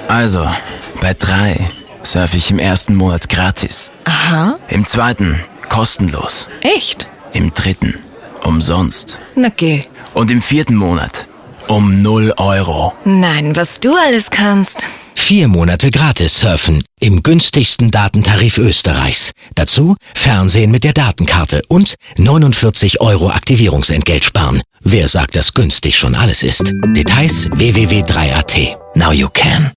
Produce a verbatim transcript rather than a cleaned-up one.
Also, bei drei surfe ich im ersten Monat gratis. Aha. Im zweiten kostenlos. Echt? Im dritten umsonst. Na geh. Und im vierten Monat um null Euro. Nein, was du alles kannst. Vier Monate gratis surfen im günstigsten Datentarif Österreichs. Dazu Fernsehen mit der Datenkarte und neunundvierzig Euro Aktivierungsentgelt sparen. Wer sagt, dass günstig schon alles ist? Details w w w punkt drei punkt a t. Now you can.